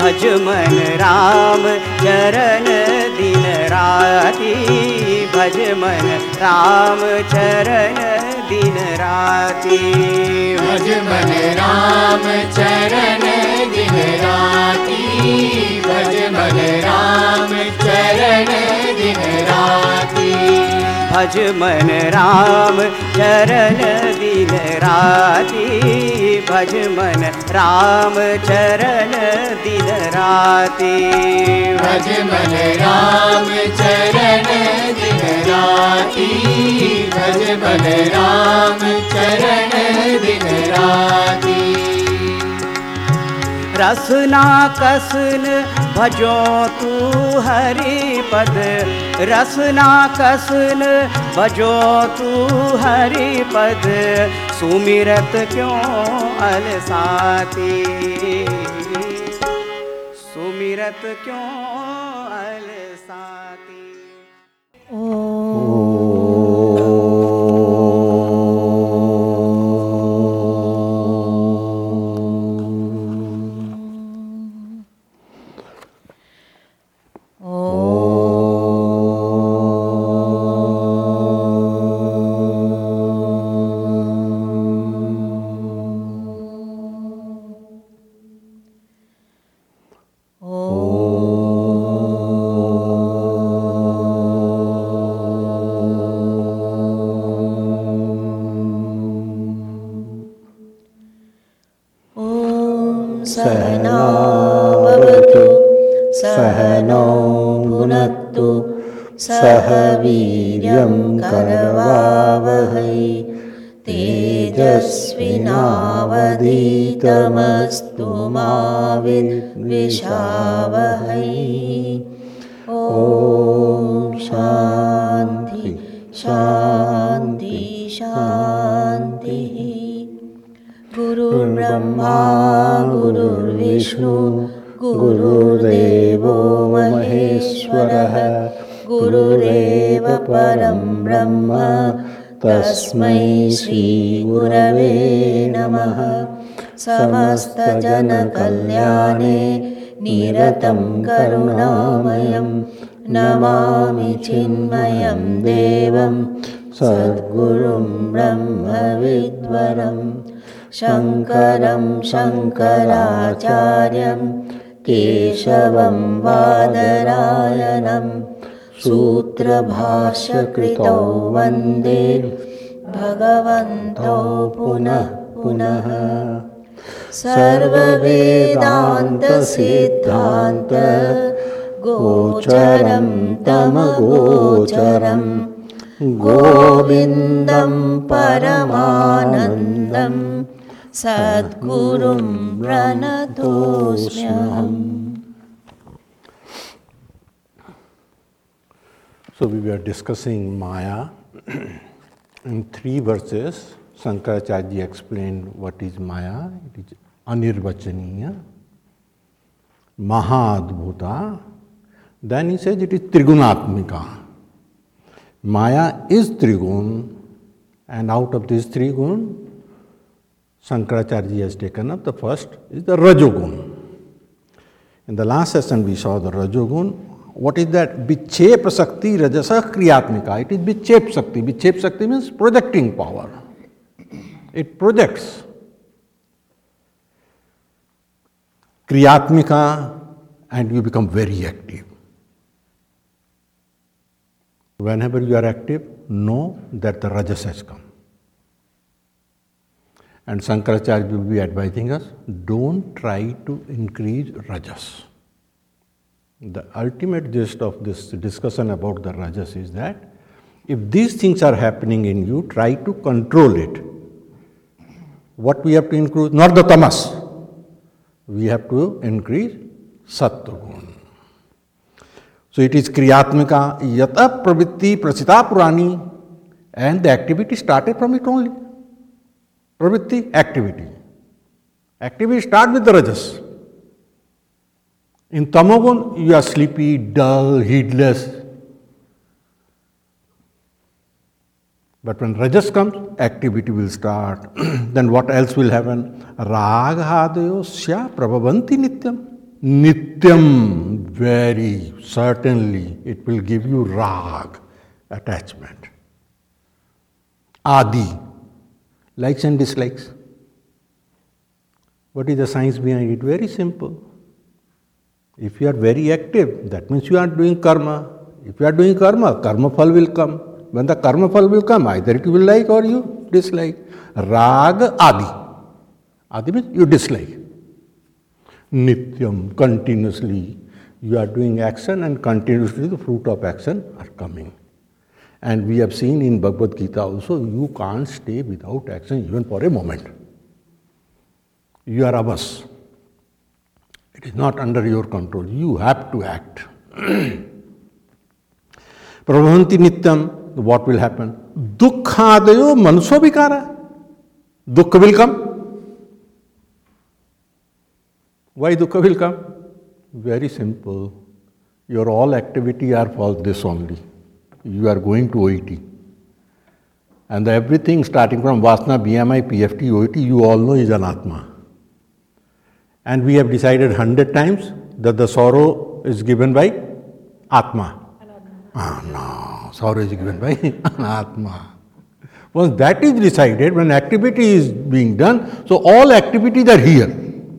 भज मन राम चरण दिन राति, भज मन राम चरण दिन राति, भज मन राम चरण दिन राति, भज मन राम चरण दिन राति, भज मन राम चरण दिन राति, भज मन राम चरण दिन राति, भज मन राम चरण दिन राति, भज मन राम चरण दिन राति। रसना कसन भजो तू हरि पद, रसना कसन भजो तू हरि पद, सुमिरत क्यों अलसाती, सुमिरत क्यों अलसाती। सहनावतु सहनौ भुनक्तु सह वीर्यं करवावहै तेजस्विनावधीतमस्तु मा विद्विषावहै। ॐ शान्ति शान्ति शान्तिः। गुरुर्ब्रह्मा गुरुर्विष्णु गुरुर्देवो महेश्वरः, गुरुरेव परं ब्रह्म तस्मै श्रीगुरवे नमः। समस्तजनकल्याणे निरतं करुणामयं नमामि चिन्मयं देवं सद्गुरुं ब्रह्मविद्वरम् शङ्करं शङ्कराचार्यं केशवं बादरायणं सूत्रभाष्यकृतौ वन्दे भगवन्तौ पुनः पुनः। सर्ववेदान्तसिद्धान्त गोचरं तमगोचरं गोविन्दं परमानन्दं सद्गुरुं प्रणतोऽस्म्यहम्। So we were discussing Maya. In 3 verses, Shankaracharya explained what is Maya. It is Anirvachaniya, Mahadbhuta. Then he says it is Trigunatmika. Maya is Trigun, and out of these 3 gun, Shankaracharya has taken up the first is the Rajogun. In the last session we saw the Rajogun. What is that? Vichep Shakti Rajasa Kriyatmika. It is Vichep Shakti. Vichep Shakti means projecting power. It projects. Kriyatmika, and you become very active. Whenever you are active, know that the Rajas has come. And Shankaracharya will be advising us, don't try to increase Rajas. The ultimate gist of this discussion about the Rajas is that if these things are happening in you, try to control it. What we have to increase? Not the tamas. We have to increase Sattva-gun. So it is Kriyatmika, Yata Pravitti Prasita Purani, and the activity started from it only. Pravitti, activity. Activity start with the Rajas. In Tamogun, you are sleepy, dull, heedless. But when Rajas comes, activity will start. Then what else will happen? Raghadayosya prabhavanti nityam. Nityam, very certainly, it will give you rag, attachment. Adi, likes and dislikes. What is the science behind it? Very simple. If you are very active, that means you are doing karma. If you are doing karma, karma phal will come. When the karma phal will come, either it will like or you dislike. Rag, adi. Adi means you dislike. Nityam, continuously you are doing action and continuously the fruit of action are coming. And we have seen in Bhagavad Gita also, you can't stay without action even for a moment. You are abas. It is not under your control. You have to act. Prabhavanti nityam, what will happen? Dukkhadayo manso vikara. Dukkha will come. Why dukkha will come? Very simple. Your all activity are for this only. You are going to OET. And everything starting from Vasana, BMI, PFT, OET, you all know is Anatma. And we have decided 100 times that the sorrow is given by Atma. No, sorrow is given by Anatma. Once that is decided, when activity is being done, so all activities are here.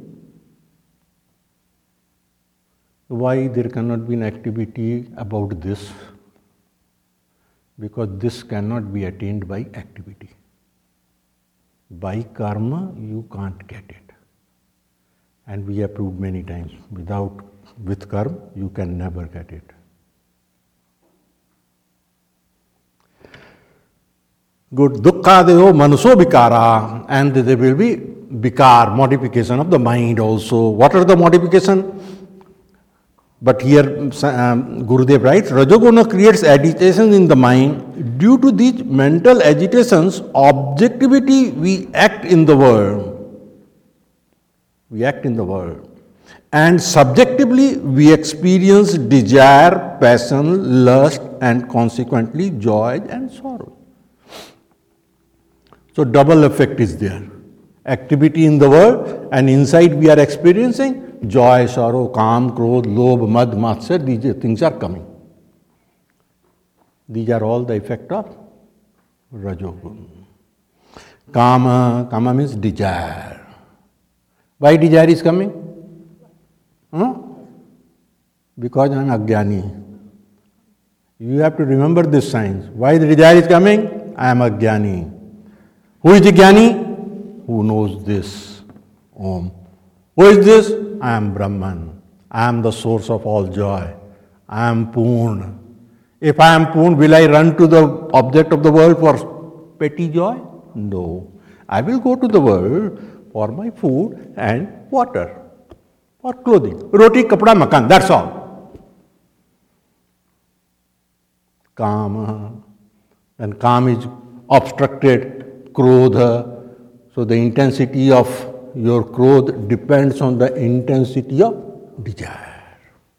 Why there cannot be an activity about this? Because this cannot be attained by activity. By karma, you can't get it. And we have proved many times, with karma, you can never get it. Good. Dukkhadeyo manaso vikara, and there will be vikar, modification of the mind also. What are the modification? But here Gurudev writes, Rajoguna creates agitations in the mind. Due to these mental agitations, objectivity, we act in the world. We act in the world. And subjectively, we experience desire, passion, lust, and consequently joy and sorrow. So double effect is there. Activity in the world, and inside we are experiencing joy, sorrow, kam, krodh, lobh, mad, matsar, these things are coming. These are all the effect of Rajoguna. Kama means desire. Why desire is coming? Because I am ajnani. You have to remember this science. Why the desire is coming? I am ajnani. Who is the jnani? Who knows this? Om. Who is this? I am Brahman. I am the source of all joy. I am Purna. If I am Purna, will I run to the object of the world for petty joy? No. I will go to the world for my food and water, for clothing. Roti, kapda, makan, that's all. Kama. And Kama is obstructed, Krodha. So the intensity of your krodh depends on the intensity of desire.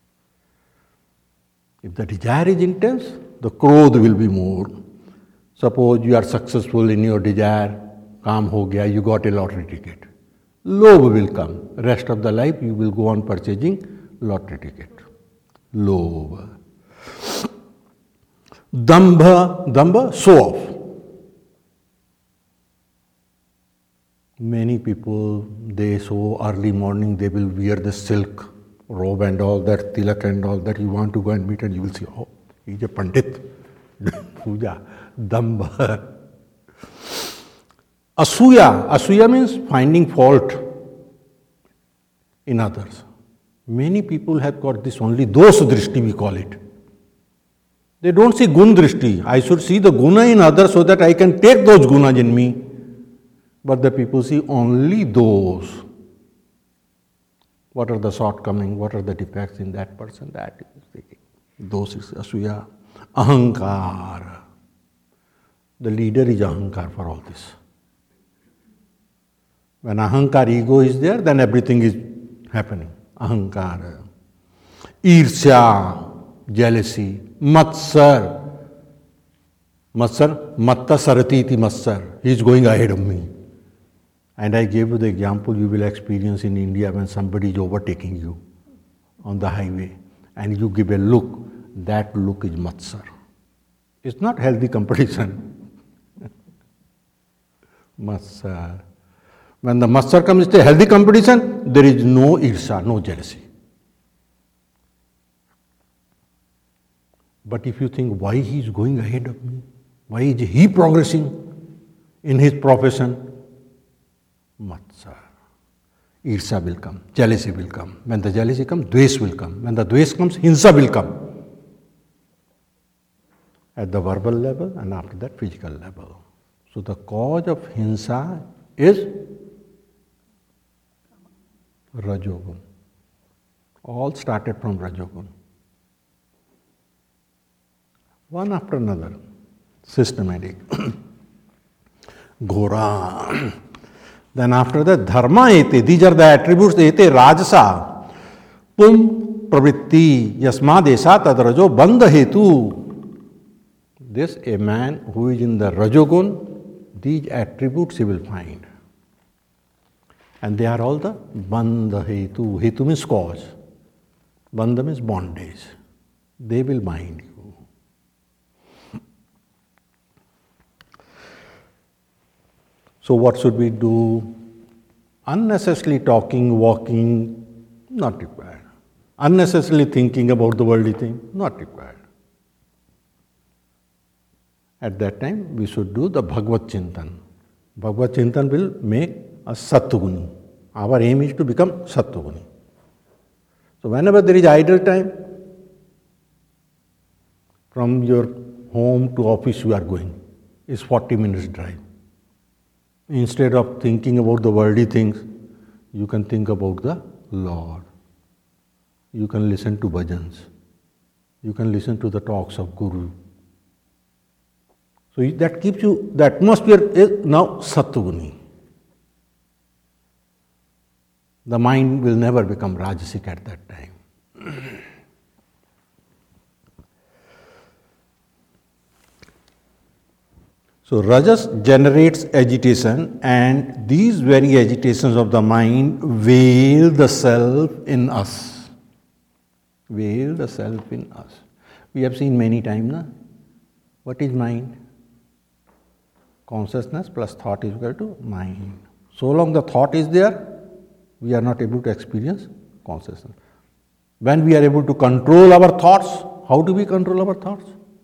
If the desire is intense, the krodh will be more. Suppose you are successful in your desire, काम हो गया, you got a lottery ticket. Lobh will come. Rest of the life you will go on purchasing lottery ticket. Lobh. Dambha, show off. Many people, they so early morning, they will wear the silk robe and all that, tilak and all that. You want to go and meet and you will see, oh, he's a pandit. Puja, dambha. Asuya means finding fault in others. Many people have got this only dosa drishti, we call it. They don't see gun drishti. I should see the guna in others so that I can take those gunas in me. But the people see only those. What are the shortcomings? What are the defects in that person? That is thinking. Those is asuya. Ahankar. The leader is ahankar for all this. When ahankar, ego is there, then everything is happening. Ahankar. Irsya, jealousy. Matsar. Matsar, matta saratiti matsar. He is going ahead of me. And I gave you the example you will experience in India when somebody is overtaking you. on the highway and you give a look, that look is matsar. It's not healthy competition. Matsar. When the matsar comes to a healthy competition, there is no irsa, no jealousy. But if you think, why he is going ahead of me? Why is he progressing in his profession? Matsar. Irsa will come, jealousy will come. When the jealousy comes, dvesh will come. When the dvesh comes, hinsa will come. At the verbal level and after that physical level. So the cause of hinsa is Rajogun. All started from Rajogun. One after another, systematic. Ghora. Then after that, dharma ete, these are the attributes, ete rajasa, pum pravritti, yasmad esa tad rajo bandha hetu. This, a man who is in the Rajogun, these attributes he will find. And they are all the bandha hetu. Hetu means cause. Bandha means bondage. They will bind you. So what should we do? Unnecessarily talking, walking, not required. Unnecessarily thinking about the worldly thing, not required. At that time, we should do the Bhagavad Chintan. Bhagavad Chintan will make us Sattva-guni. Our aim is to become Sattva-guni. So whenever there is idle time, from your home to office you are going, it's 40 minutes drive. Instead of thinking about the worldly things, you can think about the Lord. You can listen to bhajans. You can listen to the talks of Guru. So that keeps you, the atmosphere is now Sattva-guni. The mind will never become Rajasic at that time. So Rajas generates agitation, and these very agitations of the mind veil the self in us. Veil the self in us. We have seen many times, na? What is mind? Consciousness plus thought is equal to mind. So long the thought is there, we are not able to experience consciousness. When we are able to control our thoughts, how do we control our thoughts?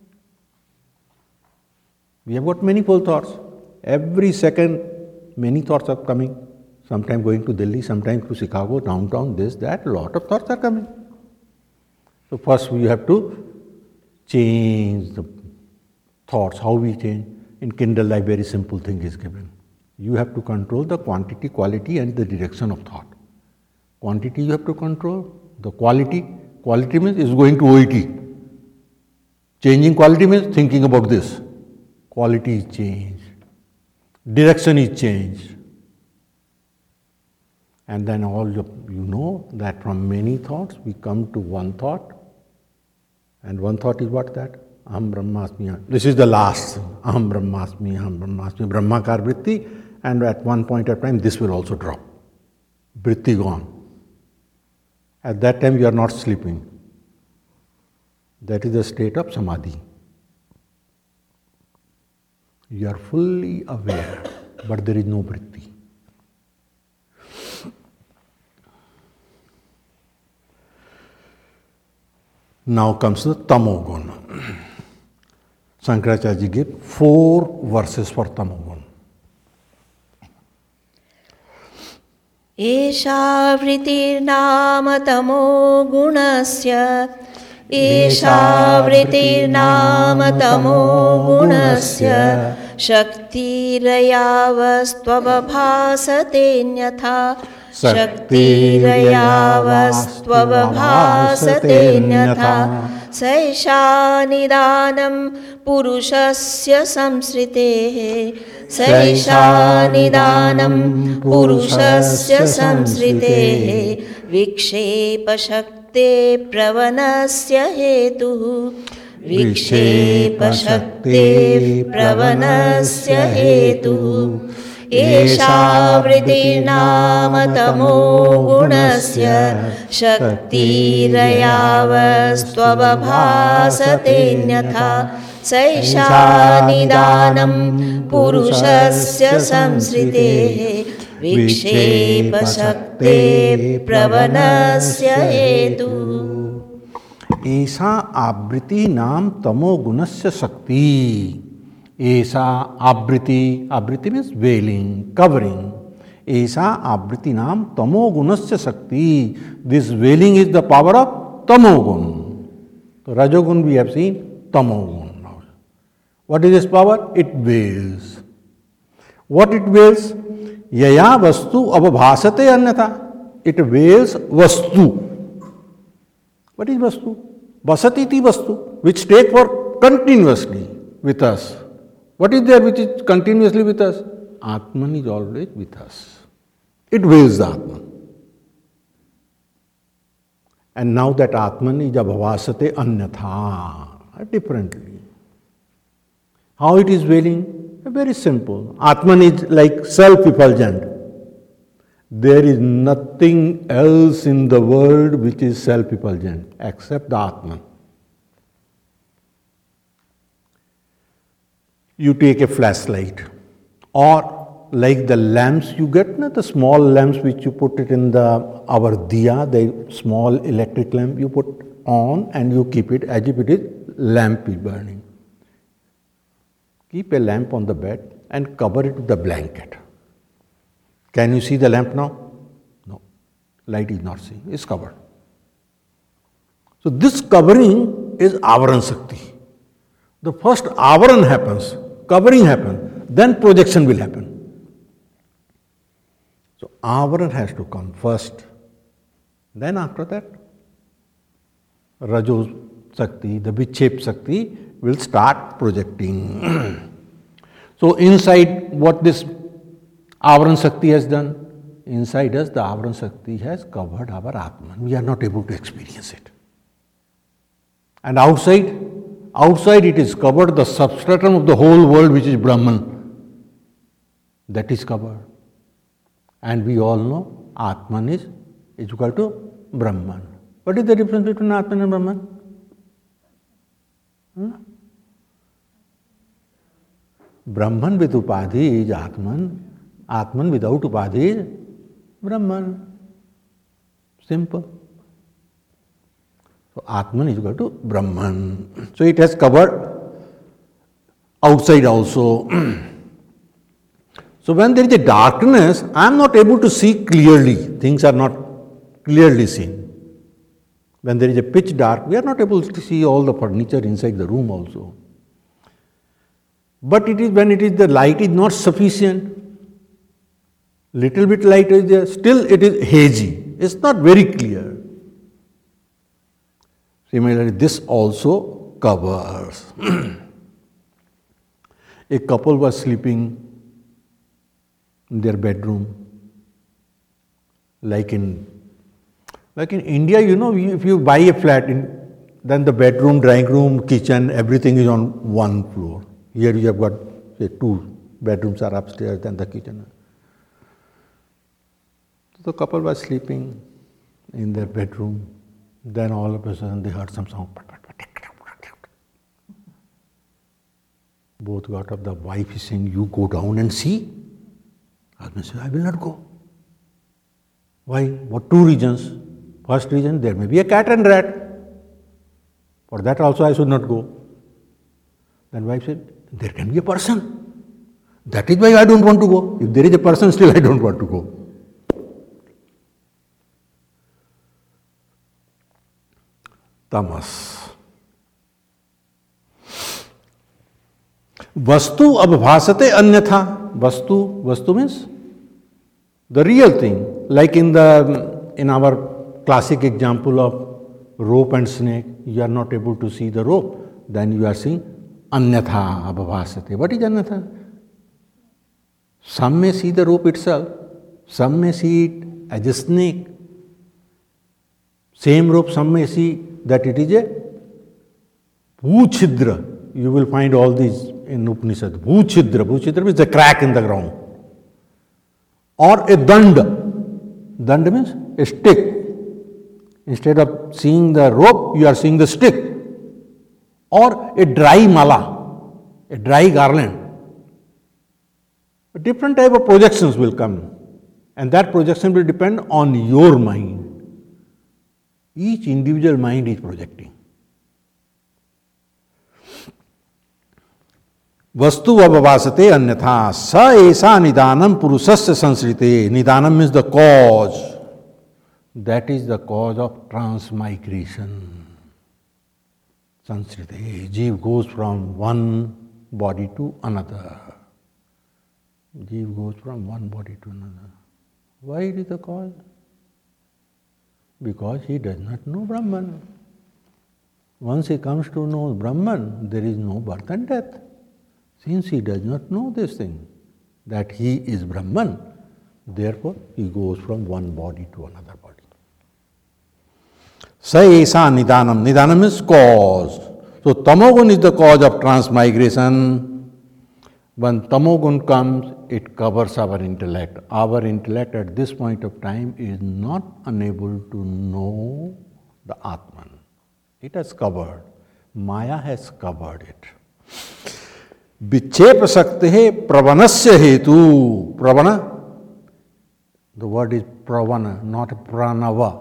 We have got many full thoughts. Every second, many thoughts are coming. Sometimes going to Delhi, sometimes to Chicago, downtown, this, that, lot of thoughts are coming. So first we have to change the thoughts. How we change? In Kindle Life, very simple thing is given. You have to control the quantity, quality and the direction of thought. Quantity you have to control. The quality means is going to OET. Changing quality means thinking about this. Quality is changed. Direction is changed. And then all you know that from many thoughts we come to one thought. And one thought is what that? Aham Brahmasmi. This is the last. Aham Brahmasmi, Aham Brahmasmi, Brahmakar Vritti. And at one point of time, this will also drop. Vritti gone. At that time, you are not sleeping. That is the state of Samadhi. You are fully aware, but there is no Vritti. Now comes the Tamoguna. Shankaracharya ji gave 4 verses for Tamoguna. Esha vrittirnam tamo gunasya Esha vrittirnam tamo gunasya Shaktirayavastvabhasate nyatha Shaktirayavastvabhasate nyatha Saisha nidanam purushasya samsritehe Saisha nidanam purushasya samsritehe Vikshepa shakte pravanasya hetuhu Vikshepa shakte pravanasya hetuhu एषा वृत्तिर्नाम तमो गुणस्य शक्तिरयावस्त्वभासतेऽन्यथा सैषा निदानं पुरुषस्य संसृतेः विक्षेपशक्ते प्रवणस्य हेतुः। ऐसा आवृत्ति नाम तमो गुणस्य शक्ति। ऐसा आवृत्ति, आवृत्ति मीन्स वेलिंग, कवरिंग। ऐसा आवृत्ति नाम तमो गुणस्य शक्ति। This welling is the power of tamoguna. तो rajoguna we have seen, tamoguna. What is this power? It veils. What it veils? यया वस्तु अवभासते अन्यथा. It veils vastu. What is vastu? Vasati iti vastu, which take for continuously with us. What is there which is continuously with us? Atman is always with us. It veils the Atman. And now that Atman is abhavasate anyatha, differently. How it is veiling? Very simple. Atman is like self-effulgent. There is nothing else in the world which is self-effulgent except the Atman. You take a flashlight, or like the lamps you get, the small lamps which you put it in our diya, the small electric lamp you put on and you keep it as if it is lamp is burning. Keep a lamp on the bed and cover it with the blanket. Can you see the lamp now? No. Light is not seen. It's covered. So this covering is Avaran Shakti. The first Avaran happens, covering happens, then projection will happen. So Avaran has to come first. Then after that, Rajo Shakti, the Vichep Shakti, will start projecting. So inside, what this Avaran Shakti has done? Inside us, the Avaran Shakti has covered our Atman. We are not able to experience it. And outside it is covered, the substratum of the whole world, which is Brahman. That is covered. And we all know Atman is equal to Brahman. What is the difference between Atman and Brahman? Brahman with Upadhi is Atman. Atman without Upadhi is Brahman. Simple. So Atman is equal to Brahman. So it has covered outside also. So when there is a darkness, I am not able to see clearly. Things are not clearly seen. When there is a pitch dark, we are not able to see all the furniture inside the room also. But it is when it is the light is not sufficient, little bit light is there, still it is hazy. It's not very clear. Similarly, this also covers. A couple was sleeping in their bedroom. Like in India, you know, if you buy a flat, then the bedroom, drawing room, kitchen, everything is on one floor. Here you have got, say, 2 bedrooms are upstairs, then the kitchen. So the couple was sleeping in their bedroom. Then all of a sudden they heard some sound. Both got up. The wife is saying, "You go down and see." Husband says, "I will not go." Why? What 2 reasons? First reason, there may be a cat and rat. For that also I should not go. Then wife said, "There can be a person. That is why I don't want to go. If there is a person, still I don't want to go." Tamas. Vastu abhasate anyatha. Vastu means the real thing. Like in our classic example of rope and snake, you are not able to see the rope. Then you are seeing anyatha abhavasate. What is anyatha? Some may see the rope itself, some may see it as a snake. Same rope, some may see that it is a bhuchidra. You will find all these in Upanishad. Bhuchidra. Bhuchidra means a crack in the ground. or a dand. Dand means a stick. Instead of seeing the rope, you are seeing the stick. Or a dry mala, a dry garland. A different type of projections will come, and that projection will depend on your mind. Each individual mind is projecting. Vastu avavasate anyatha sa esa nidanam purusasya sansrite. Nidanam means the cause. That is the cause of transmigration. Sansrite. Jeev goes from one body to another. Jeev goes from one body to another. Why it is the cause? Because he does not know Brahman. Once he comes to know Brahman, there is no birth and death. Since he does not know this thing, that he is Brahman, therefore he goes from one body to another body. Sa esa nidanam. Nidanam is cause. So tamogun is the cause of transmigration. When tamogun comes, it covers our intellect. Our intellect at this point of time is not unable to know the Atman. It has covered. Maya has covered it. Vichep sakte pravanasya hetu. Pravana, the word is pravana, not pranava.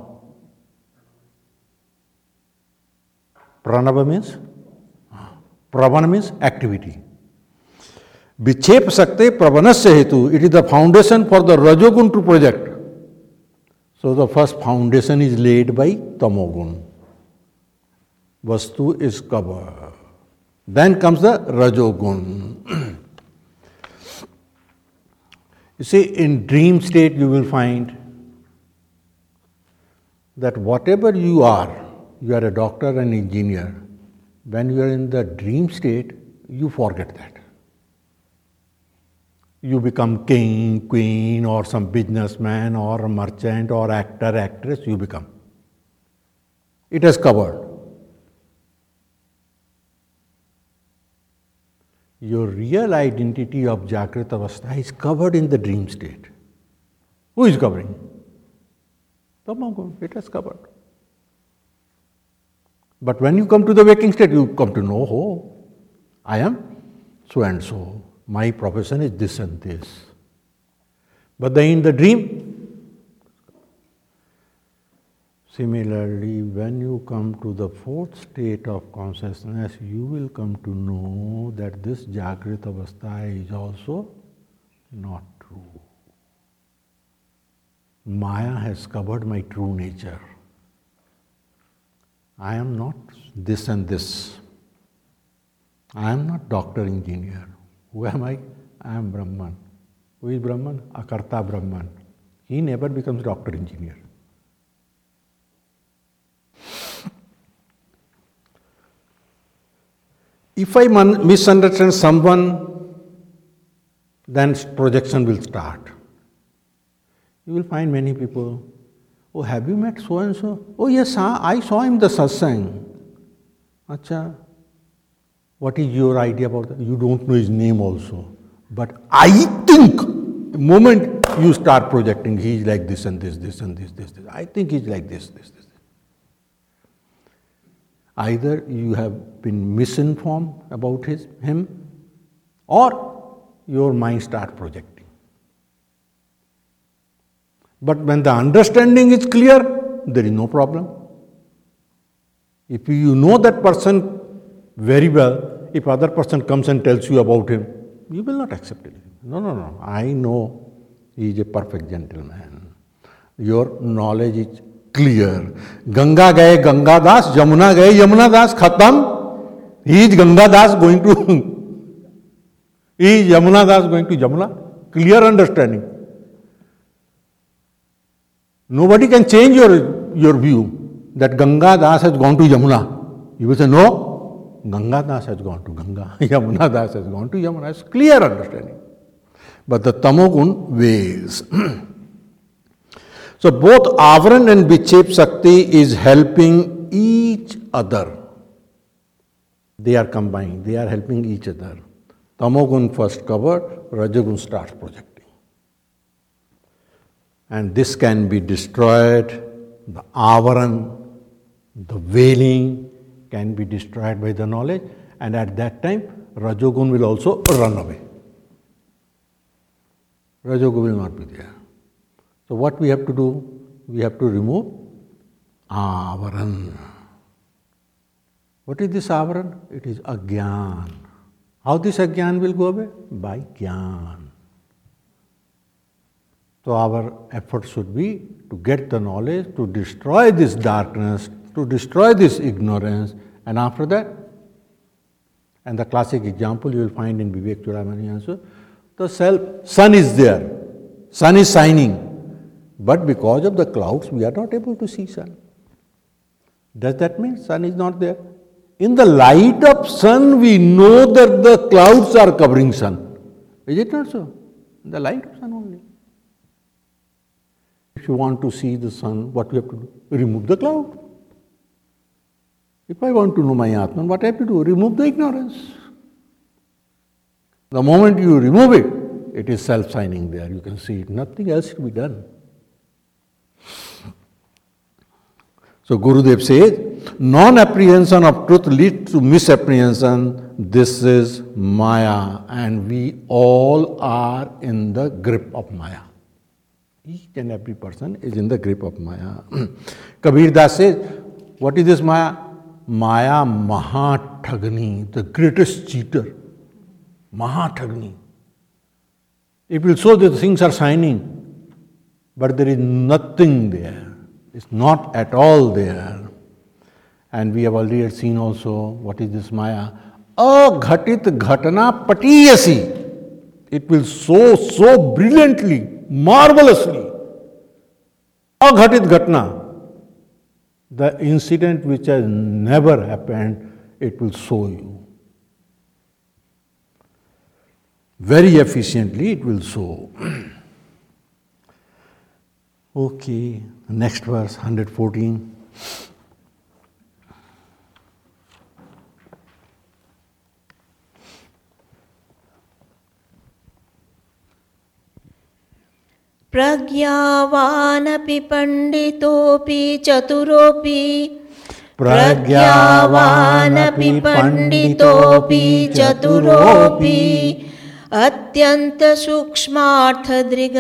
Pranava means? Pravana means activity. Vichep sakte pravanasya hetu. It is the foundation for the Rajogun to project. So the first foundation is laid by Tamogun. Vastu is covered. Then comes the Rajogun. You see, in dream state you will find that whatever you are a doctor and engineer. When you are in the dream state, you forget that. You become king, queen, or some businessman, or a merchant, or actor, actress, you become. It has covered. Your real identity of Jagrata Avastha is covered in the dream state. Who is covering? Tamagun, it has covered. But when you come to the waking state, you come to know, oh, I am so and so. My profession is this and this. But then in the dream, similarly, when you come to the fourth state of consciousness, you will come to know that this Jagrata Avastha is also not true. Maya has covered my true nature. I am not this and this. I am not doctor, engineer. Who am I? I am Brahman. Who is Brahman? Akarta Brahman. He never becomes doctor, engineer. If I misunderstand someone, then projection will start. You will find many people, oh, have you met so and so? Oh, yes, I saw him in the satsang. Acha, what is your idea about that? You don't know his name also. But I think, the moment you start projecting, he is like this and this, this and this, this. I think he is like this. Either you have been misinformed about him, or your mind starts projecting. But when the understanding is clear, there is no problem. If you know that person very well, if other person comes and tells you about him, you will not accept it. No. I know he is a perfect gentleman. Your knowledge is clear. Ganga gaye Ganga Das, Yamuna gaye Yamuna Das, Khatam. He is Ganga Das going to, he is Yamuna Das going to Yamuna. Clear understanding. Nobody can change your view that Ganga Das has gone to Yamuna. You will say, no, Ganga Das has gone to Ganga, Yamuna Das has gone to Yamuna. It's clear understanding. But the Tamogun weighs. So both Avaran and Vichep Sakti is helping each other. They are combined, they are helping each other. Tamogun first covered, Rajagun starts projecting. and this can be destroyed. The avaran, the veiling can be destroyed by the knowledge, and at that time Rajogun will also run away. Rajogun will not be there. So what we have to do? We have to remove avaran. What is this avaran? It is agyan. How this agyan will go away? By gyan. So our effort should be to get the knowledge, to destroy this darkness, to destroy this ignorance, and after that, and the classic example you will find in Vivek Chudamani also, the sun is there, sun is shining, but because of the clouds we are not able to see sun. Does that mean sun is not there? In the light of sun we know that the clouds are covering sun. Is it not so? In the light of sun only. If you want to see the sun, what you have to do? Remove the cloud. If I want to know my Atman, what I have to do? Remove the ignorance. The moment you remove it, it is self-shining there. You can see it. Nothing else to be done. So Gurudev says, non-apprehension of truth leads to misapprehension. This is Maya, and we all are in the grip of Maya. Each and every person is in the grip of Maya. Kabir Das says, what is this Maya? Maya Mahathagni, the greatest cheater. Mahathagni. It will show that things are shining, but there is nothing there. It's not at all there. And we have already seen also what is this Maya. Aghatit ghatana patiyasi. It will show so brilliantly, marvelously. Aghatit ghatna. The incident which has never happened, it will show you. Very efficiently it will show. Okay, next verse, 114. प्रज्ञावानपि पण्डितोऽपि चतुरोऽपि प्रज्ञावानपि पण्डितोऽपि चतुरोऽपि अत्यन्तसूक्ष्मार्थदृग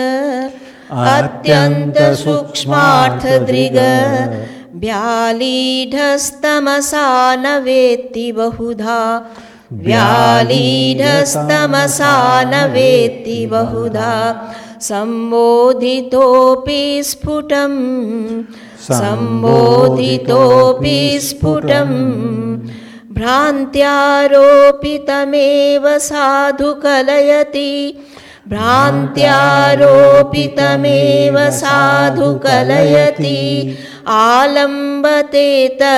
व्यालीढस्तमसा न वेत्ति बहुधा व्यालीढस्तमसा न वेत्ति बहुधा सम्बोधितोऽपि स्फुटं भ्रान्त्यारोपितमेव साधु कलयति भ्रान्त्यारोपितमेव साधु कलयति आलम्बते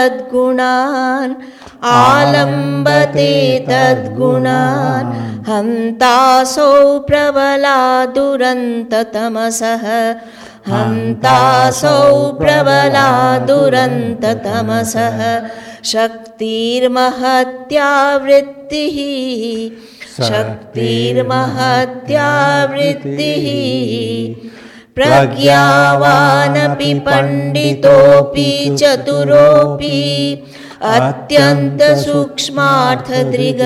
तद्गुणान् हन्तासौ प्रबला दुरन्ततमसः शक्तिर्महत्या वृत्तिः प्रज्ञावानपि पण्डितोऽपि चतुरोऽपि अत्यन्तसूक्ष्मार्थदृग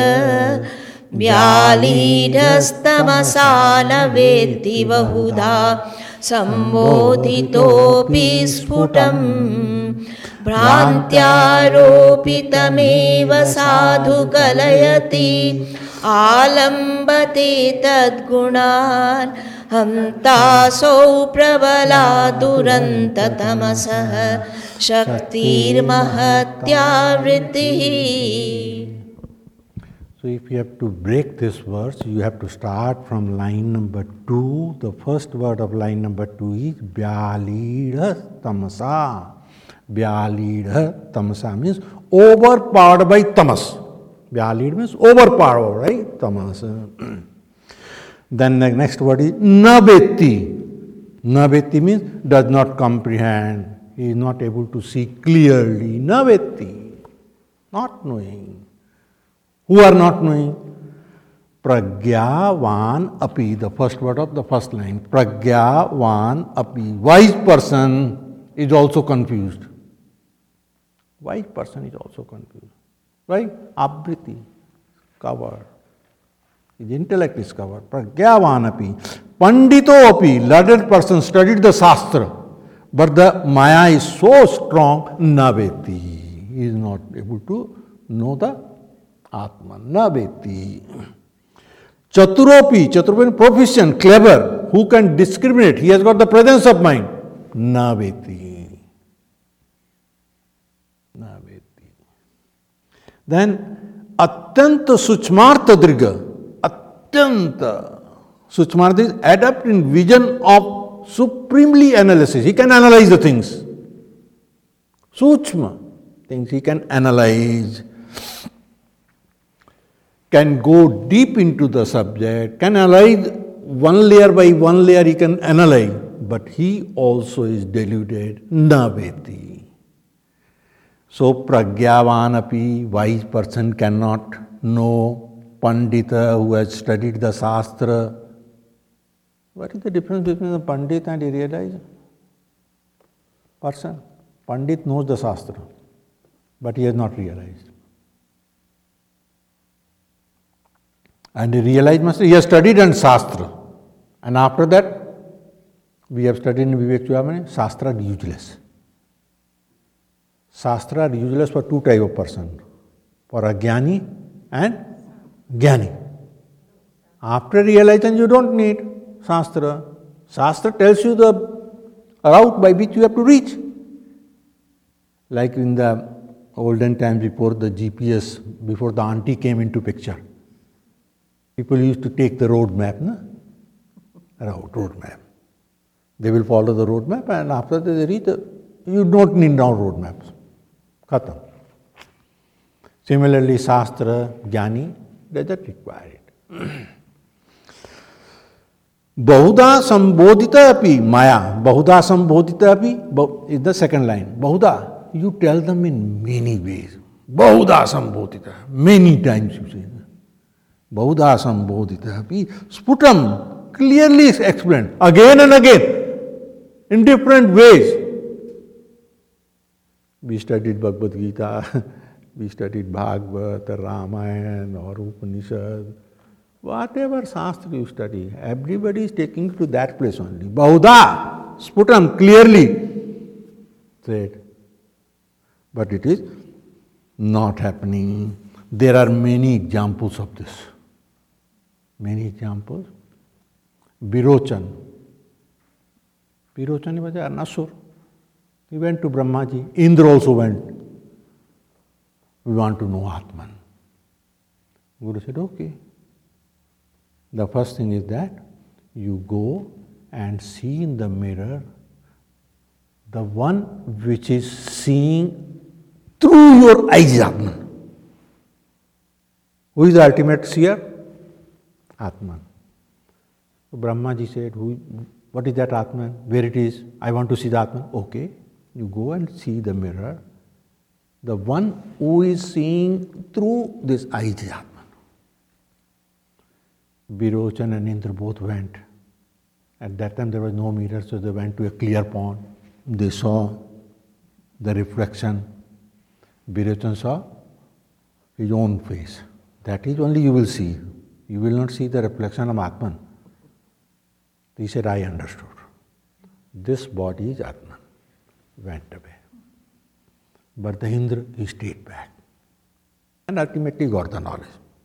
व्यालीढस्तमसा न वेत्ति बहुधा सम्बोधितोऽपि स्फुटं भ्रान्त्यारोपितमेव साधु कलयति आलम्बते तद्गुणान् हन्तासौ प्रबला दुरन्ततमसः शक्तिर्महत्या वृत्तिः. So if you have to break this verse, you have to start from line number 2. The first word of line number 2 is Vyalidha Tamasa. Vyalidha Tamasa means overpowered by tamas. Vyalid means overpowered, right? Tamas. Then the next word is Navetti. Navetti means does not comprehend. He is not able to see clearly. Navetti, not knowing. Who are not knowing? Pragyavan api, the first word of the first line. Pragyavan api. Wise person is also confused. Wise person is also confused. Why? Abriti, covered. His intellect is covered. Pragyavan api. Pandito api, learned person, studied the Shastra. But the Maya is so strong, naveti. He is not able to know the Atman. Naveti. Chaturopi, Chaturopi proficient, clever, who can discriminate. He has got the presence of mind. Naveti. Naveti. Then Atyanta Suchmartha Driga. Atyanta Suchmartha is adept in vision of supremely analysis. He can analyze the things. Suchma things he can analyze. Can go deep into the subject, can analyze one layer by one layer, he can analyze, but he also is deluded, naveti. So, pragyavanapi, wise person cannot know, pandita who has studied the Shastra. What is the difference between the pandit and a realized person? Pandit knows the Shastra, but he has not realized. And he realized master, he has studied in Shastra. And after that, we have studied in Vivek Chudamani, Shastra are useless. Shastra are useless for two types of person, for a Jnani and Jnani. After realizing, you don't need Shastra. Shastra tells you the route by which you have to reach. Like in the olden times before the GPS, before the auntie came into picture. People used to take the road map, road map. They will follow the road map, and after they reach, you don't need now road maps. Khatam. Similarly, Shastra, Jnani, doesn't require it. Bahuda sambodhita api, Maya. Bahuda sambodhita api is the second line. Bahuda, you tell them in many ways. Bahuda sambodhita, many times you say. Bahuda sambodhita api, sputam, clearly explained, again and again, in different ways. We studied Bhagavad Gita, we studied Bhagavad, Ramayana or Upanishad. Whatever Shastra you study, everybody is taking to that place only. Bahuda, sputam, clearly said. But it is not happening. There are many examples of this. Many examples. Virochan. Virochan was an Asur. He went to Brahmaji. Indra also went. We want to know Atman. Guru said, okay. The first thing is that you go and see in the mirror the one which is seeing through your eyes, Atman. Who is the ultimate seer? Atman. So Brahmaji said, what is that Atman? Where it is? I want to see the Atman. Okay. You go and see the mirror. The one who is seeing through this eyes is Atman. Virochan and Indra both went. At that time there was no mirror, so they went to a clear pond. They saw the reflection. Virochan saw his own face. That is only you will see. You will not see the reflection of Atman. He said, I understood. This body is Atman. Went away. But the Indra, he stayed back. And ultimately got the knowledge.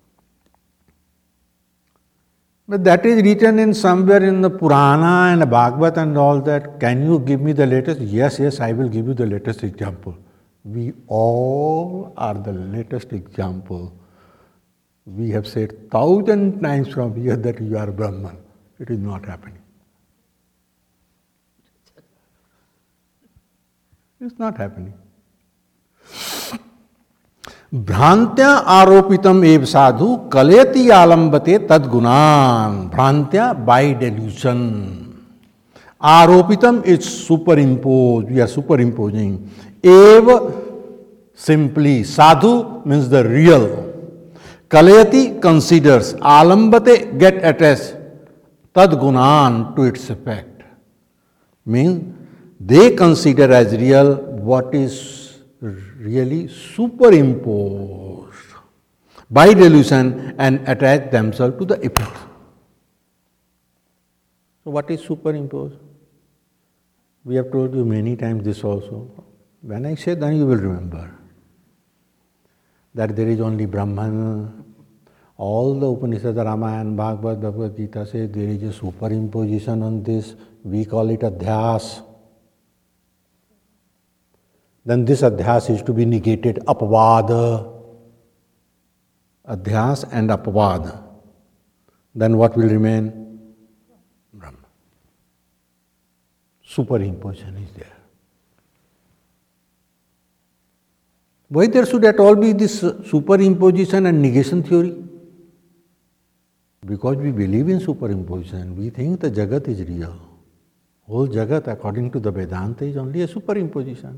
But that is written in somewhere in the Purana and the Bhagavad and all that. Can you give me the latest? Yes, yes, I will give you the latest example. We all are the latest example. We have said 1,000 times from here that you are Brahman. It is not happening. It's not happening. Bhrantya aropitam ev sadhu kaleti alambate tadgunan. Bhrantya by delusion. Aropitam is superimposed. We are superimposing. Ev simply. Sadhu means the real. Kalayati considers, alambate get attached, tad gunan to its effect. Means they consider as real what is really superimposed by delusion and attach themselves to the effect. So what is superimposed? We have told you many times this also. When I say, then you will remember that there is only Brahman. All the Upanishads, Ramayana, Bhagavad, Bhagavad Gita say there is a superimposition on this. We call it adhyas. Then this adhyas is to be negated, apavada. Adhyas and apavada. Then what will remain? Brahman. Superimposition is there. Why there should at all be this superimposition and negation theory? Because we believe in superimposition. We think the Jagat is real. Whole Jagat, according to the Vedanta, is only a superimposition.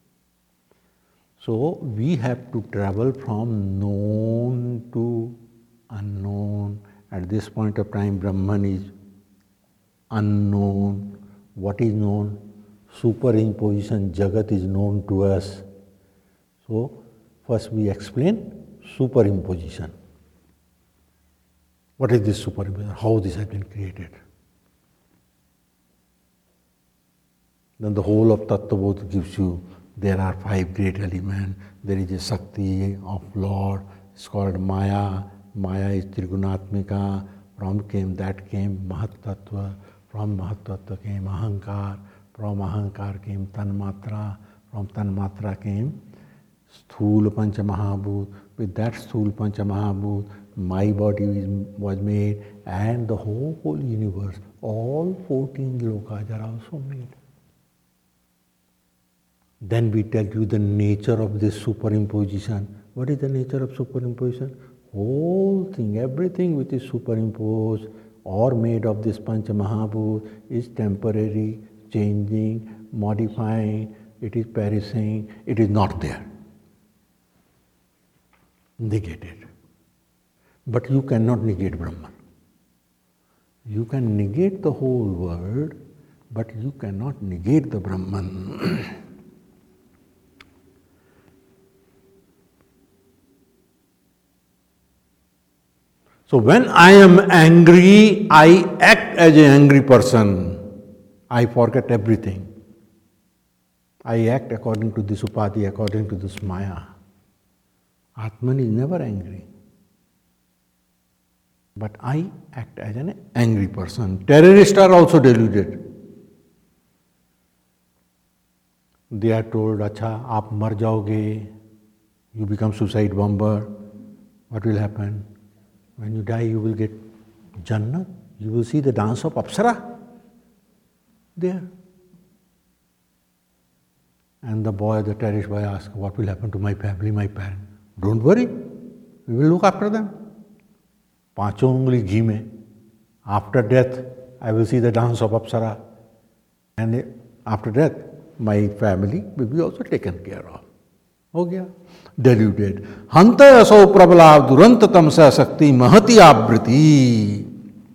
So we have to travel from known to unknown. At this point of time, Brahman is unknown. What is known? Superimposition, Jagat is known to us. So first we explain superimposition. What is this superimposition? How this has been created? Then the whole of Tattvabodh gives you, there are 5 great elements. There is a Shakti of Lord, it's called Maya. Maya is Trigunatmika. From that came Mahat-tattva. From Mahat-tattva came Ahankar. From Ahankar came Tanmatra. From Tanmatra came Sthula Panchamahabhut. With that Sthula Panchamahabhut, my body was made, and the whole universe, all 14 lokas are also made. Then we tell you the nature of this superimposition. What is the nature of superimposition? Whole thing, everything which is superimposed or made of this Panchamahabhut is temporary, changing, modifying, it is perishing, it is not there. Negated. But you cannot negate Brahman. You can negate the whole world, but you cannot negate the Brahman. So when I am angry, I act as an angry person. I forget everything. I act according to this upadhi, according to this maya. Atman is never angry. But I act as an angry person. Terrorists are also deluded. They are told, Acha, aap mar jaoge, you become suicide bomber. What will happen? When you die, you will get Jannat. You will see the dance of Apsara there. And the terrorist boy asks, what will happen to my family, my parents? Don't worry, we will look after them. Panchon ungli ghee mein. After death, I will see the dance of Apsara. And after death, my family will be also taken care of. हो गया deluded. हंत असौ प्रबला दुरंत तमसा शक्ति महति आवृति.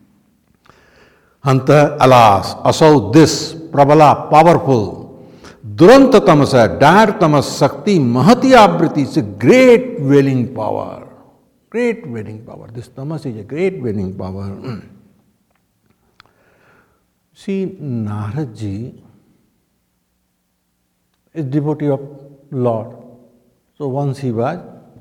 Hanta, alas, asau this prabala, powerful, duranta tamasa, dire tamas shakti, mahati abriti is a great wailing power. Great wailing power. This tamas is a great wailing power. See, Narad ji is devotee of Lord. So once he was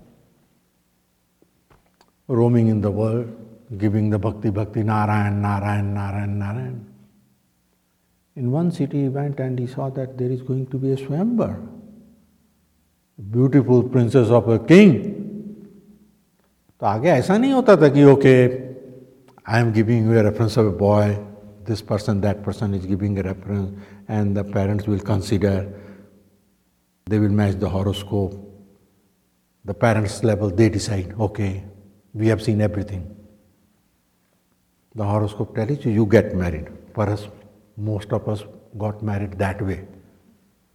roaming in the world, giving the bhakti, Narayan, Narayan, Narayan, Narayan. In one city he went and he saw that there is going to be a Swayamvar, beautiful princess of a king. तो आगे ऐसा नहीं होता था कि okay, I am giving you a reference of a boy, this person, that person is giving a reference, and the parents will consider, they will match the horoscope. The parents level, they decide, okay, we have seen everything. The horoscope tells you, you get married. For us, most of us got married that way.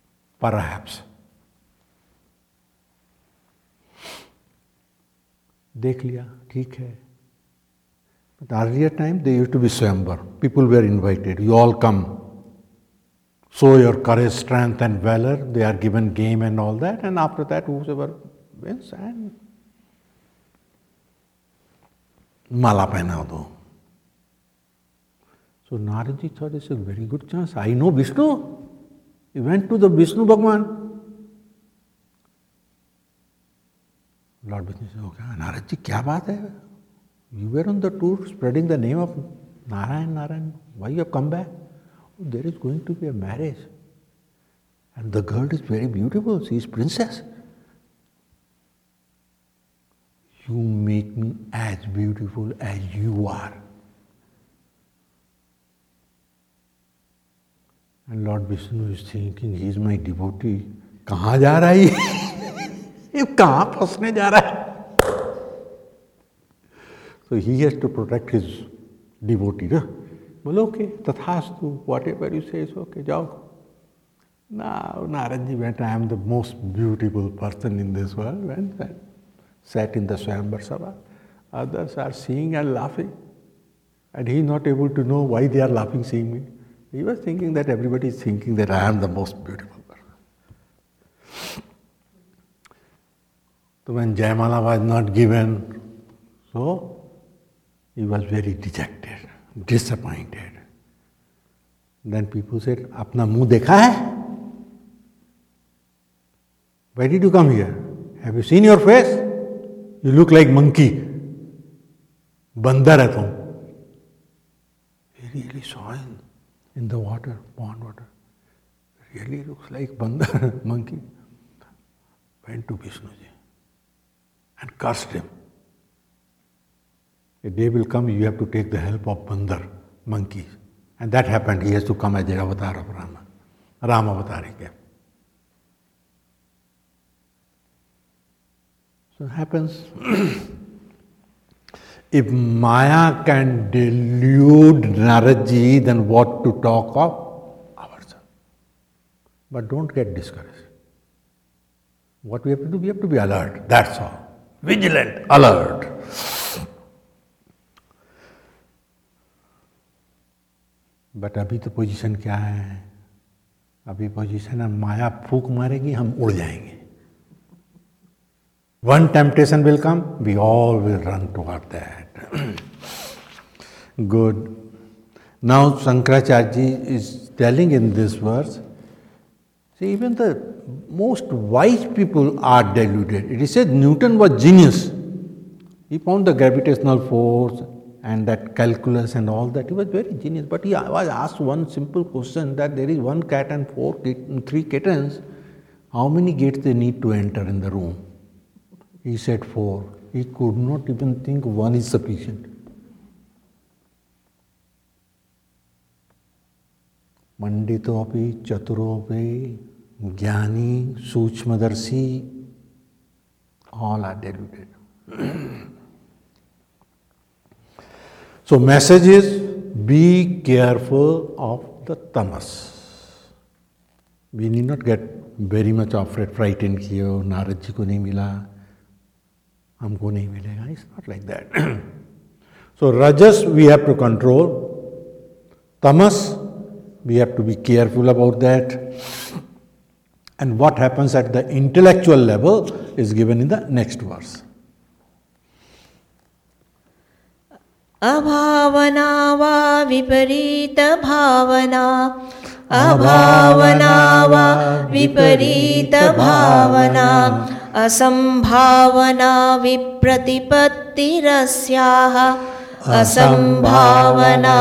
Perhaps. देख लिया, ठीक है. But earlier time there used to be Swayamvar. People were invited. You all come. Show your courage, strength and valor. They are given game and all that. And after that whosoever wins and mala pehna do. So Naradji thought it's a very good chance. I know Vishnu. He went to the Vishnu Bhagwan. Lord Vishnu said, okay, Naradji, kya baat hai? You were on the tour spreading the name of Narayan. Why you have come back? Oh, there is going to be a marriage. And the girl is very beautiful. She is princess. You make me as beautiful as you are. And Lord Vishnu is thinking, he is my devotee. कहाँ जा रहा है ये? कहाँ फंसने जा रहा है? So he has to protect his devotee. Na? Well, okay, tathastu, whatever you say is okay, jao. Now Naradji went, I am the most beautiful person in this world, went and sat in the Swayamvar Sabha. Others are seeing and laughing. And he is not able to know why they are laughing seeing me. He was thinking that everybody is thinking that I am the most beautiful person. So when Jayamala was not given, so he was very dejected, disappointed. Then people said, "Apna muh dekha hai? Why did you come here? Have you seen your face? You look like monkey. Bandar hai tum." He really saw in the water, pond water. Really looks like bandar, monkey. Went to Vishnuji and cursed him. A day will come, you have to take the help of bandar, monkeys. And that happened, he has to come as the avatar of Rama. Ram avatar he came. So it happens, if Maya can delude Naradji, then what to talk of ourselves? But don't get discouraged. What we have to do, we have to be alert, that's all. Vigilant, alert. But अभी तो position क्या है? अभी position है माया फूक मारेगी, हम उड़ जाएंगे. One temptation will come, we all will run toward that. Good. Now Shankaracharya is telling in this verse, see, even the most wise people are deluded. It is said Newton was genius. He found the gravitational force and that calculus and all that. He was very genius. But he was asked one simple question, that there is one cat and three kittens. How many gates they need to enter in the room? He said 4. He could not even think one is sufficient. Manditopi, Chaturopi, Jnani, Suchmadarshi, all are deluded. So message is, be careful of the tamas. We need not get very much afraid, frightened कि नारद जी को नहीं मिला, हमको नहीं मिलेगा. It's not like that. So rajas we have to control. Tamas we have to be careful about that. And what happens at the intellectual level is given in the next verse. अभावना वा विपरीत भावना, अभावना वा विपरीत भावना, असंभावना विप्रतिपत्तिरस्याः, असंभावना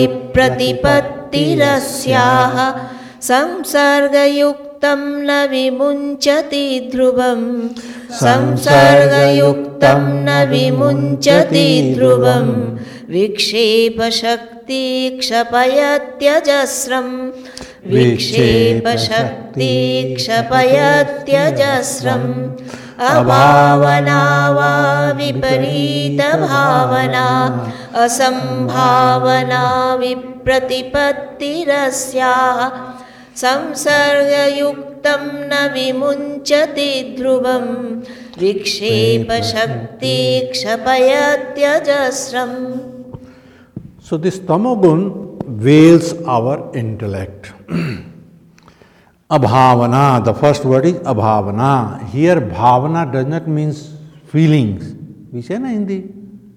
विप्रतिपत्तिरस्याः, संसर्गयुक्तं न विमुञ्चति ध्रुवं, संसर्गयुक्तं न विमुञ्चति ध्रुवं, विक्षेपशक्ति क्षपयत्यजस्रं, विक्षेपशक्ति क्षपयत्यजस्रम्, अभावना वा विपरीत भावना, असंभावना विप्रतिपत्तिरस्याः, संसर्गयुक्तं न विमुञ्चति ध्रुवं, विक्षेपशक्ति क्षपयत्यजस्रम्. So this tamogun veils our intellect. Abhavana, the first word is abhavana. Here bhavana does not mean feelings. We say na Hindi.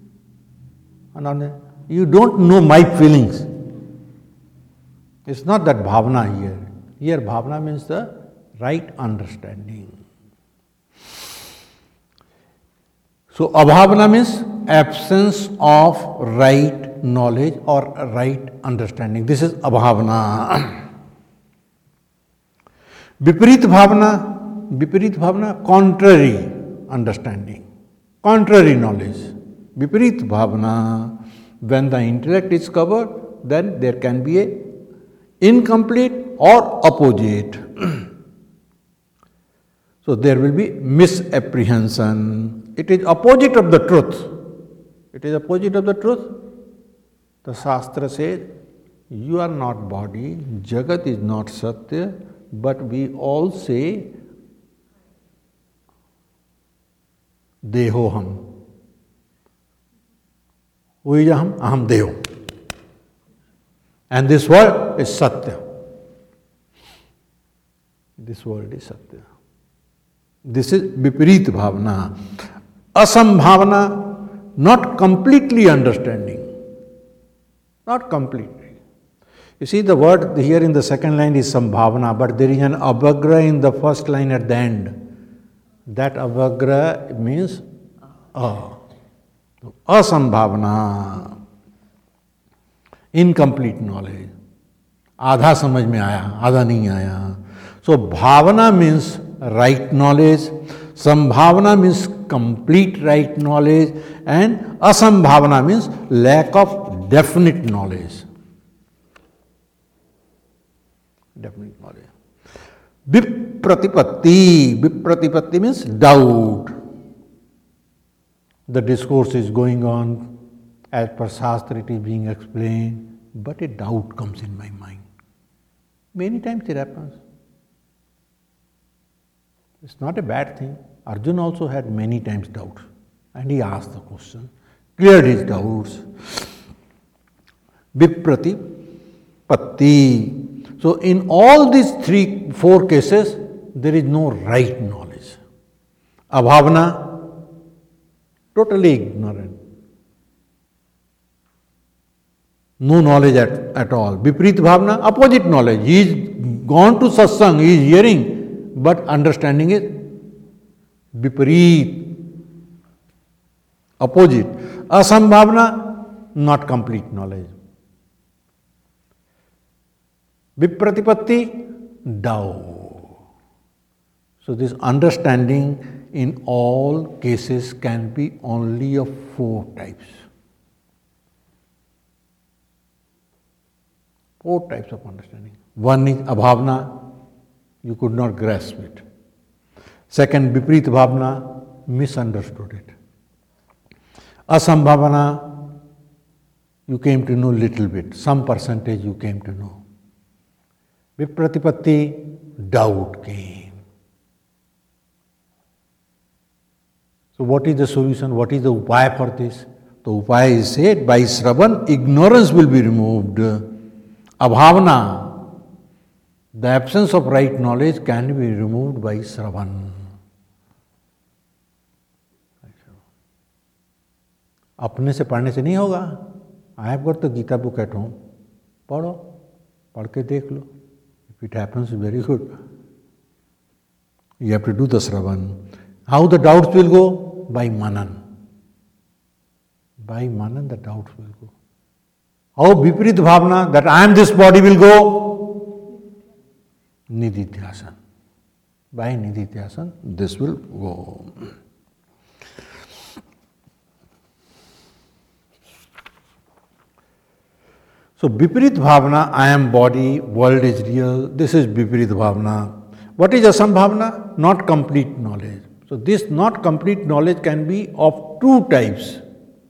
You don't know my feelings. It's not that bhavana here. Here bhavana means the right understanding. So abhavana means absence of right knowledge or right understanding. This is abhavana. Viparit bhavana, contrary understanding, contrary knowledge. Viparit bhavana, when the intellect is covered, then there can be a incomplete or opposite. So there will be misapprehension. It is opposite of the truth. It is opposite of the truth. The Shastra says, you are not body, Jagat is not Satya, but we all say, Dehoham. Who is Aham? Aham Deho. And this world is Satya. This world is Satya. This is Viparit Bhavana. Asambhavana, not completely understanding. Not completely. You see, the word here in the second line is sambhavana, but there is an abhagra in the first line at the end. That abhagra means asambhavana, incomplete knowledge. Adha samajh mein aaya, adha nahi aaya. So bhavana means right knowledge, sambhavana means complete right knowledge, and asambhavana means lack of definite knowledge. Definite knowledge. Vipratipatti means doubt. The discourse is going on, as per Shastra it is being explained, but a doubt comes in my mind. Many times it happens. It's not a bad thing. Arjuna also had many times doubts, and he asked the question, cleared his doubts. Vipratipatti. So in all these 4 cases, there is no right knowledge. Abhavana, totally ignorant. No knowledge at all. Viparit bhavana, opposite knowledge. He is gone to satsang, he is hearing, but understanding is viparit, opposite. Asambhavana, not complete knowledge. Vipratipatti, doubt. So this understanding in all cases can be only of 4 types. 4 types of understanding. One is abhavana, you could not grasp it. Second, viparit bhavana, misunderstood it. Asambhavana, you came to know little bit, some percentage you came to know. Vipratipatti, doubt came. So what is the solution? What is the upaya for this? The upaya is said, by Shravan, ignorance will be removed. Abhavana, the absence of right knowledge can be removed by Shravan. अपने से पढ़ने से नहीं होगा. I have got the Gita book at home. पढ़ो, पढ़ के देख लो. If it happens, very good. You have to do the Shravan. How the doubts will go? By Manan. By Manan, the doubts will go. How Viparit Bhavana, that I am this body, will go? Nididhyasan. By Nididhyasan, this will go. So Viparit Bhavana, I am body, world is real, this is Viparit Bhavana. What is Asambhavana? Not complete knowledge. So this not complete knowledge can be of 2 types.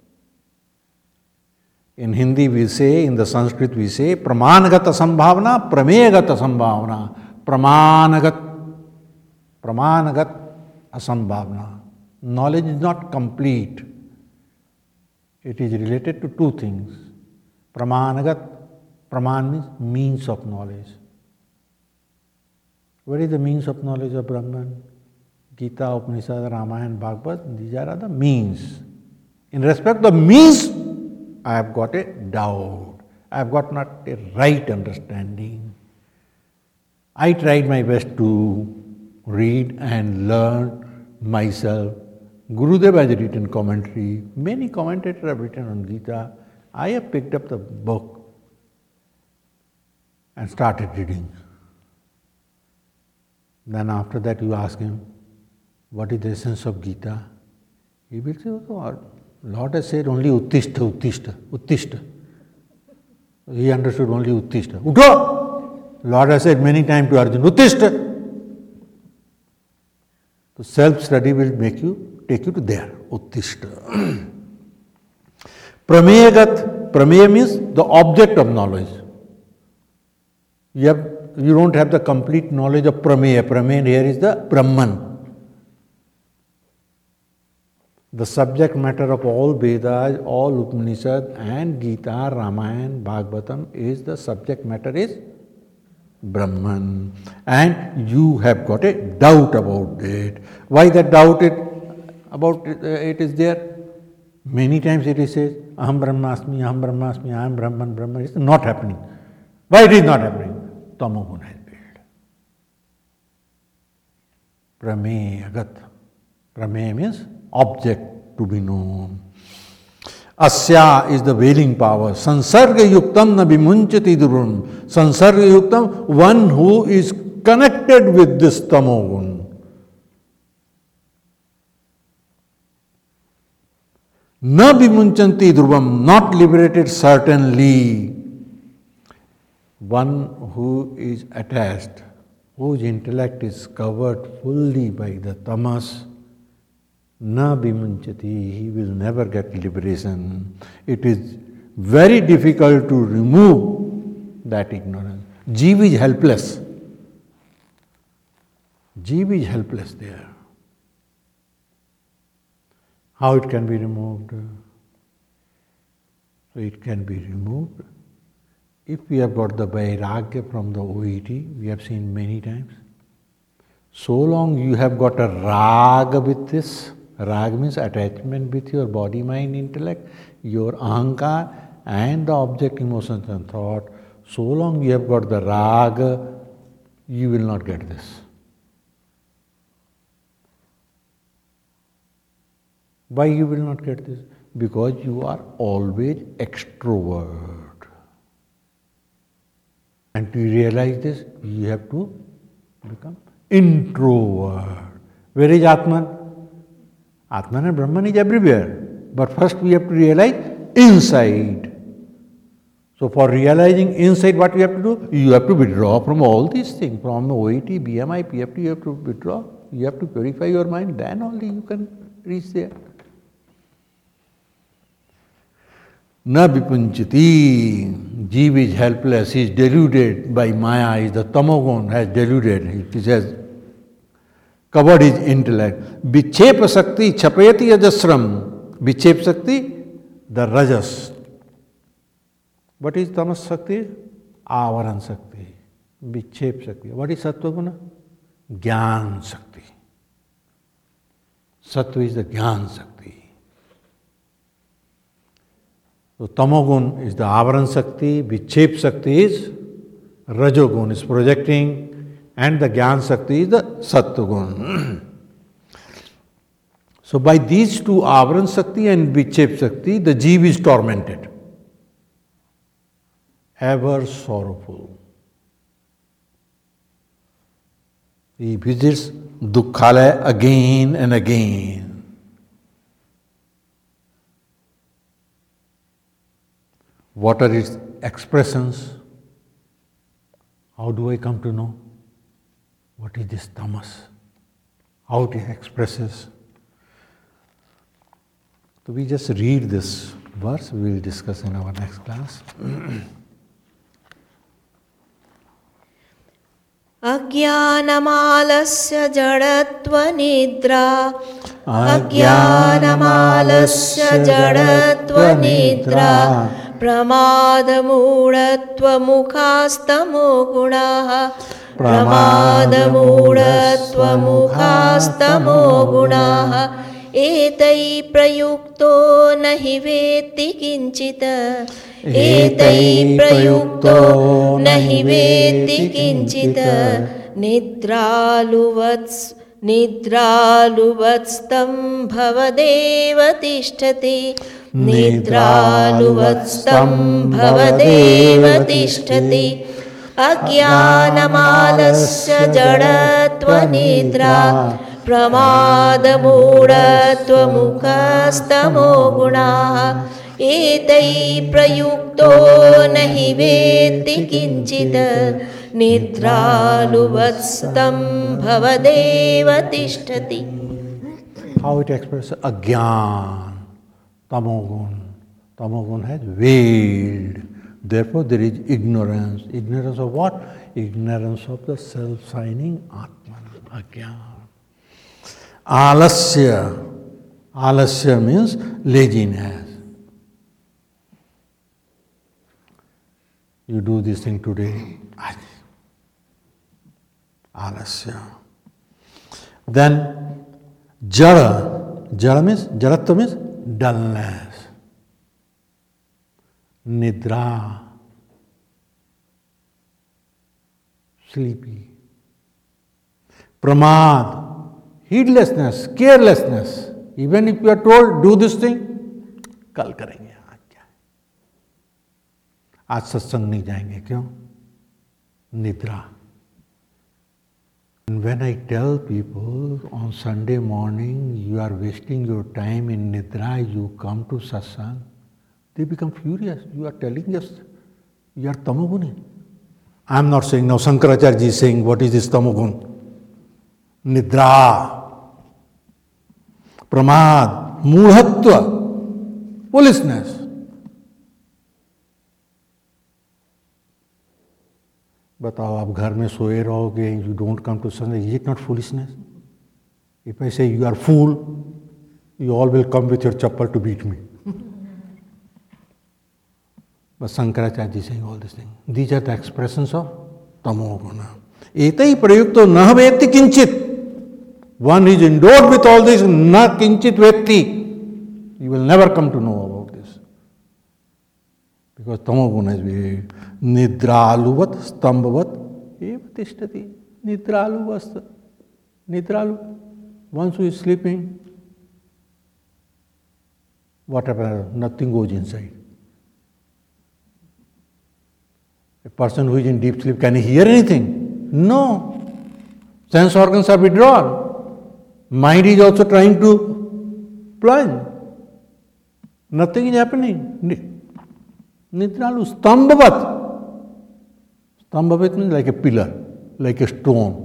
In Hindi we say, in the Sanskrit we say, Pramanagat Asambhavana, Prameyagat Asambhavana. Pramanagat Asambhavana. Knowledge is not complete. It is related to two things. Pramanagat. Praman means means of knowledge. What is the means of knowledge of Brahman? Gita, Upanishad, Ramayana, Bhagavad, these are the means. In respect of means, I have got a doubt. I have got not a right understanding. I tried my best to read and learn myself. Gurudev has written commentary. Many commentators have written on Gita. I have picked up the book and started reading. Then after that you ask him, what is the essence of Gita? He will say, oh, Lord has said only Uttishta, Uttishta, Uttishta. He understood only Uttishta. Utho! Lord has said many times to Arjuna, Uttishta. So self-study will take you to there, Uttishta. Prameyagat, prameya means the object of knowledge. You don't have the complete knowledge of prameya. Prameya here is the Brahman. The subject matter of all Vedas, all Upanishads and Gita, Ramayana, Bhagavatam is the subject matter is Brahman. And you have got a doubt about it. Why that doubt it is there? Many times it is said, Aham Brahmasmi, Aham Brahmasmi, I am Brahman, Brahman. It is not happening. Why it is not happening? Tamoguna has built. Prameyagat. Prameya means object to be known. Asya is the veiling power. Sansarga yuktam na vimunchati durum. Sansarga yuktam, one who is connected with this tamogun. Na vimunchanti dhruvam, not liberated certainly. One who is attached, whose intellect is covered fully by the tamas, na vimunchati, he will never get liberation. It is very difficult to remove that ignorance. Jeev is helpless. Jeev is helpless there. How it can be removed? So it can be removed if we have got the vairagya from the OET, we have seen many times. So long you have got a raga with this, raga means attachment with your body, mind, intellect, your ahankar and the object, emotions and thought. So long you have got the raga, you will not get this. Why you will not get this? Because you are always extrovert. And to realize this, you have to become introvert. Where is Atman? Atman and Brahman is everywhere. But first we have to realize inside. So for realizing inside, what you have to do? You have to withdraw from all these things. From OET, BMI, PFT, you have to withdraw. You have to purify your mind. Then only you can reach there. Na vipunchati, Jeev is helpless, he is deluded by Maya, is the tamogun has deluded, it has covered his intellect. Vichep sakti chapayati ajasram, vichep sakti, the rajas. What is tamas sakti? Avaran sakti, vichep sakti. What is sattva guna? Gyan sakti. Sattva is the Gyan sakti. So tamogun is the avaran sakti, vichep sakti is rajogun, is projecting, and the gyan sakti is the sattvagun. So by these two, avaran sakti and vichep sakti, the jeev is tormented, ever sorrowful. He visits dukkhalaya again and again. What are its expressions? How do I come to know? What is this tamas? How it expresses? So we just read this verse, we will discuss in our next class. अज्ञानमालस्य जडत्वनिद्रा अज्ञानमालस्य जडत्वनिद्रा प्रमादमूढत्वमुखास्तमो गुणाः प्रमादमूढत्वमुखास्तमो गुणाः एतैः प्रयुक्तो न हि वेत्ति किञ्चित् एतैः प्रयुक्तो न हि वेत्ति किञ्चित् निद्रालुवत्स्तं भवदेव तिष्ठति निद्रालुवत्स्तं भवदेव तिष्ठति अज्ञानमालस्य जडत्वनिद्रा प्रमादमूढत्वमुखस्तमो गुणाः एतैः प्रयुक्तो न हि वेत्ति किञ्चित् निद्रालुवत्स्तं भवदेव तिष्ठति. How it expresses Agyan, Tamogun. Tamogun has veiled. Therefore, there is ignorance. Ignorance of what? Ignorance of the self-signing Atman, Agyan. Alasya. Alasya means laziness. You do this thing today. Alasya. Then Jara. Jara means, Jaratva means dullness. Nidra, sleepy. Pramad, heedlessness, carelessness. Even if you are told, do this thing, कल करेंगे, आज क्या है, आज सत्संग नहीं जाएंगे, क्यों? निद्रा. And when I tell people on Sunday morning, you are wasting your time in nidra, you come to satsang, they become furious. You are telling us you are tamoguni. I am not saying, now Shankaracharya is saying, what is this tamogun? Nidra, pramad, mudhatva, foolishness. बताओ आप घर में सोए रहोगे, you don't come to satsang, is it not foolishness? If I say you are fool, you all will come with your chappal to beat me. But Shankaracharya is saying all these things. These are the expressions of tamoguna. Etai prayukto na vetti kinchit. One is endowed with all this, na kinchit vetti. You will never come to know about this. Because tamoguna is very nidraluvat stambhavat eva tishtati. Nidralu. Once who is sleeping, whatever, nothing goes inside. A person who is in deep sleep, can he hear anything? No. Sense organs are withdrawn. Mind is also trying to plunge. Nothing is happening. Nidralu, stambhavat. Stambhavat means like a pillar, like a stone.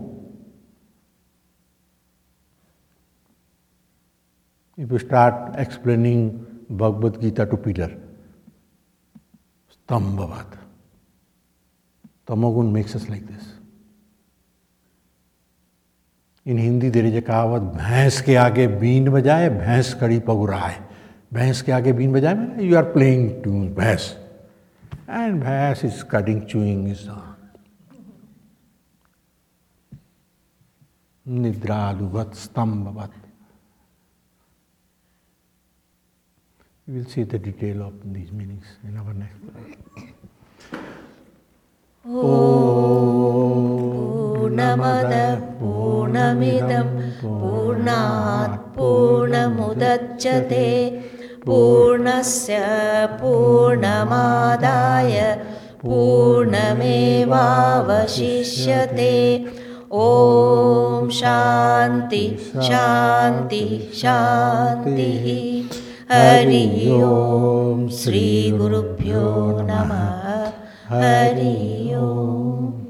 If you start explaining Bhagavad Gita to pillar, stambhavat. Tamogun makes us like this. In Hindi there is a कहावत, भैंस के आगे been बजाए भैंस कड़ी पगुराए. भैंस के आगे बीन बजाए means you are playing tunes, भैंस. And भैंस is cutting, chewing his Nidraluvat stambhavat. We will see the detail of these meanings in our next class. पूर्णमदः पूर्णमिदं पूर्णात् पूर्णमुदच्यते पूर्णस्य पूर्णमादाय पूर्णमेवावशिष्यते. ॐ शान्ति शान्ति शान्तिः. हरि ओम. श्री गुरुभ्यो नमः. हरि ओम.